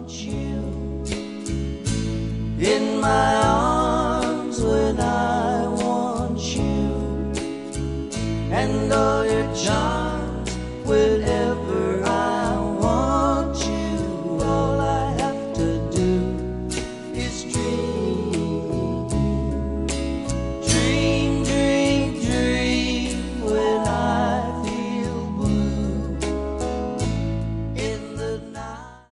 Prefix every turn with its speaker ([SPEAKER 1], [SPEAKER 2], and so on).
[SPEAKER 1] want you in my arms when I want you, and all your charms whenever